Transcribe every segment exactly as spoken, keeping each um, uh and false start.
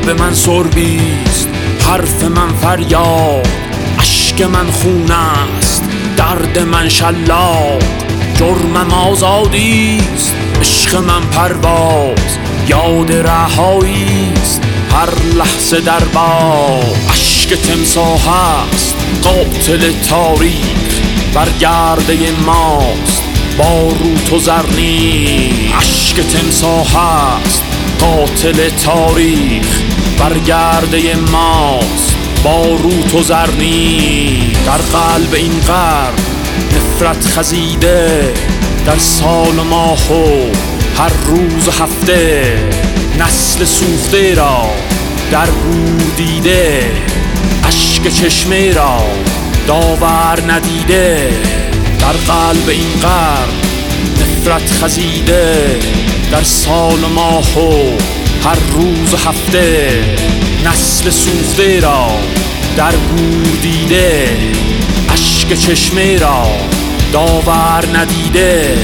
آب من سربیست، حرف من فریاد، اشک من خون است، درد من شلاق. جرمم آزادیست، عشق من پرواز، یاد رهاییست هر لحظه در باغ. اشک تمساح است قاتل تاریخ، بر گرده ماست باروت و زرنیخ. اشک تمساح است قاتل تاریخ، بر گرده ماست باروت و زرنیخ. در قلب این قرن نفرت خزیده، در سال و ماه و هر روز و هفته. نسل سوخته را در گور دیده، اشک چشمه را داور ندیده. در قلب این قرن نفرت خزیده، در سال و ماه و هر روز و هفته. نسل سوخته را در گور دیده، اشک چشمه را داور ندیده.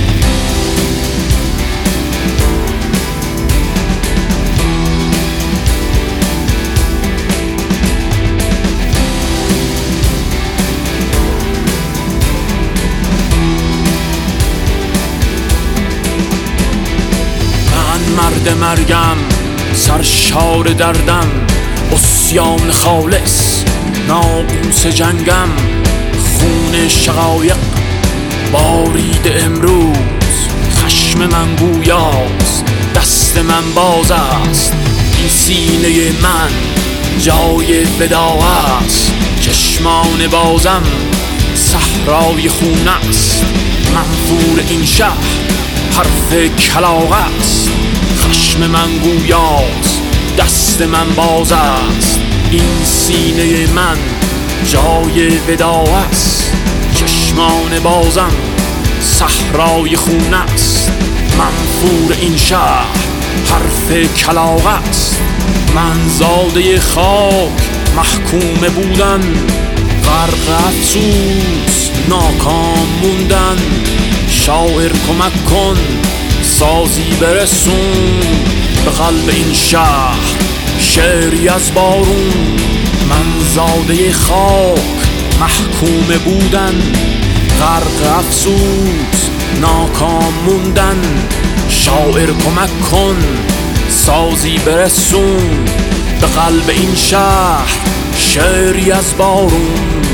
مرد مرگم سرشار دردم، عصیان خالص ناقوس جنگم. خون شقایق بارید امروز، خشم من گویاست دست من باز است. این سینه من جای ودا است، چشمان بازم صحرای خون است. منفور این شهر حرف کلاغ است، خشم من گویاست دست من باز است. این سینه من جای ودا است، چشمان بازم صحرای خون است. منفور این شهر حرف کلاغ است. من زاده خاک محکوم بودن، غرق افسوس ناکام موندن. شاعر کمک کن سازی برسون به قلب این شهر شعری از بارون. من زاده خاک محکوم بودن، غرق افسوس ناکام موندن. شاعر کمک کن سازی برسون به قلب این شهر شعری از بارون.